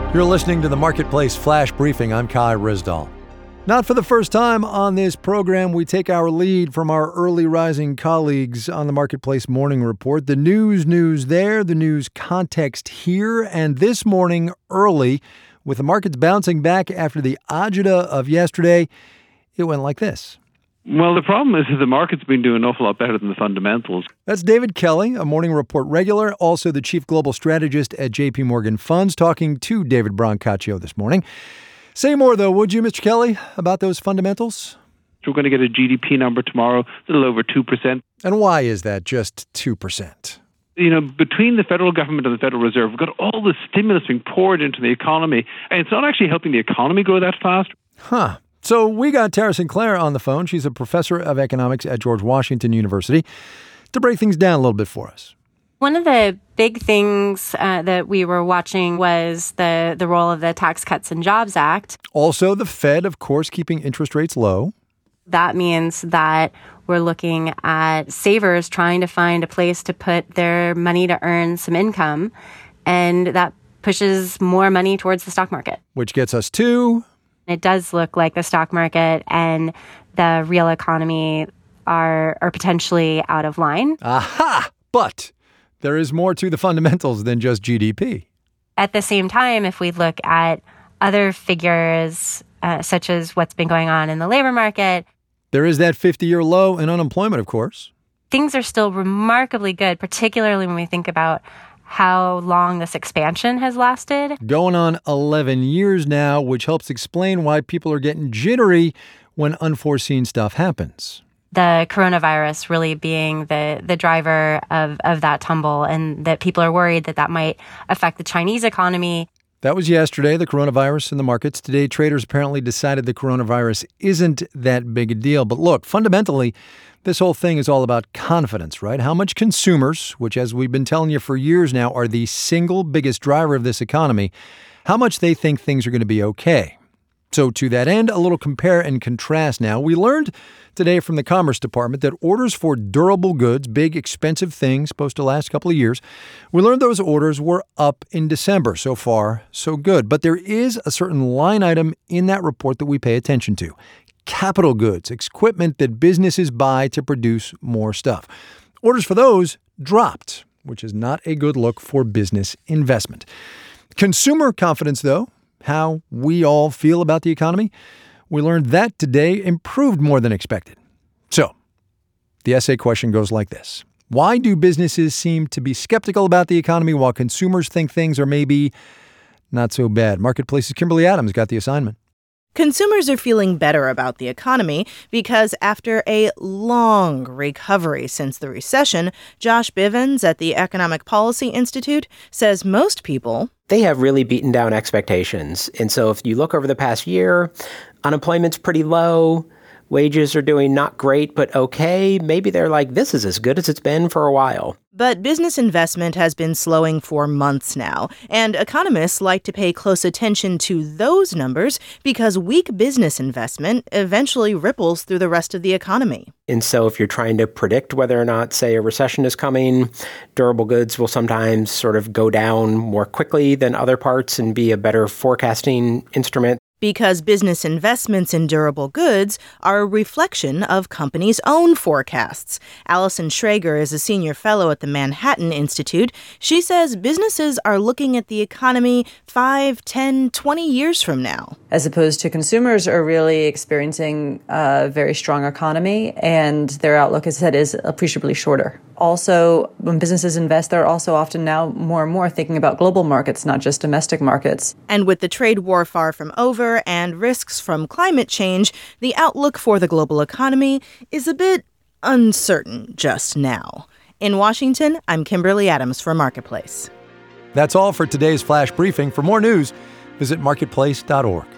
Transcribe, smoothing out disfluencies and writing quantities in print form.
You're listening to the Marketplace Flash Briefing. I'm Kai Rizdal. Not for the first time on this program, we take our lead from our early rising colleagues on the Marketplace Morning Report. The news there, the news context here, and this morning early, with the markets bouncing back after the agita of yesterday, it went like this. Well, the problem is that the market's been doing an awful lot better than the fundamentals. That's David Kelly, a Morning Report regular, also the chief global strategist at JP Morgan Funds, talking to David Brancaccio this morning. Say more, though, would you, Mr. Kelly, about those fundamentals? We're going to get a GDP number tomorrow, a little over 2%. And why is that just 2%? You know, between the federal government and the Federal Reserve, we've got all the stimulus being poured into the economy, and it's not actually helping the economy grow that fast. Huh. So we got Tara Sinclair on the phone. She's a professor of economics at George Washington University to break things down a little bit for us. One of the big things that we were watching was the role of the Tax Cuts and Jobs Act. Also, the Fed, of course, keeping interest rates low. That means that we're looking at savers trying to find a place to put their money to earn some income, and that pushes more money towards the stock market. Which gets us to... It does look like the stock market and the real economy are potentially out of line. Aha! But there is more to the fundamentals than just GDP. At the same time, if we look at other figures, such as what's been going on in the labor market, there is that 50-year low in unemployment, of course. Things are still remarkably good, particularly when we think about how long this expansion has lasted. Going on 11 years now, which helps explain why people are getting jittery when unforeseen stuff happens. The coronavirus really being the driver of that tumble, and that people are worried that might affect the Chinese economy. That was yesterday, the coronavirus in the markets. Today, traders apparently decided the coronavirus isn't that big a deal. But look, fundamentally, this whole thing is all about confidence, right? How much consumers, which as we've been telling you for years now, are the single biggest driver of this economy, how much they think things are going to be okay. So to that end, a little compare and contrast now. We learned today from the Commerce Department that orders for durable goods, big, expensive things supposed to last a couple of years, we learned those orders were up in December. So far, so good. But there is a certain line item in that report that we pay attention to. Capital goods, equipment that businesses buy to produce more stuff. Orders for those dropped, which is not a good look for business investment. Consumer confidence, though, how we all feel about the economy, we learned that today improved more than expected. So, the essay question goes like this. Why do businesses seem to be skeptical about the economy while consumers think things are maybe not so bad? Marketplace's Kimberly Adams got the assignment. Consumers are feeling better about the economy because after a long recovery since the recession, Josh Bivens at the Economic Policy Institute says most people... They have really beaten down expectations. And so if you look over the past year, unemployment's pretty low. Wages are doing not great, but okay. Maybe they're like, this is as good as it's been for a while. But business investment has been slowing for months now, and economists like to pay close attention to those numbers because weak business investment eventually ripples through the rest of the economy. And so if you're trying to predict whether or not, say, a recession is coming, durable goods will sometimes sort of go down more quickly than other parts and be a better forecasting instrument. Because business investments in durable goods are a reflection of companies' own forecasts. Allison Schrager is a senior fellow at the Manhattan Institute. She says businesses are looking at the economy 5, 10, 20 years from now. As opposed to consumers are really experiencing a very strong economy, and their outlook, as I said, is appreciably shorter. Also, when businesses invest, they're also often now more and more thinking about global markets, not just domestic markets. And with the trade war far from over and risks from climate change, the outlook for the global economy is a bit uncertain just now. In Washington, I'm Kimberly Adams for Marketplace. That's all for today's Flash Briefing. For more news, visit marketplace.org.